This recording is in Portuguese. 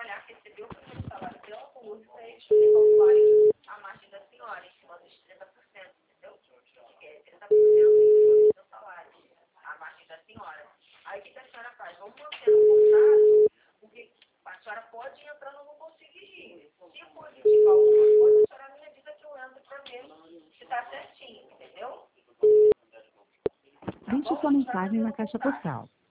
trabalhar, receber o primeiro salário pela música e calcular a margem da senhora em cima dos 30%, entendeu? Que é 30% em cima do seu salário, a margem da senhora. Aí o que a senhora faz? Vamos manter o contrato, porque a senhora pode ir entrando no consigo e rir. Se positivar alguma coisa, a senhora me avisa que eu entro para ver se está certinho, entendeu? Deixe sua mensagem na caixa postal.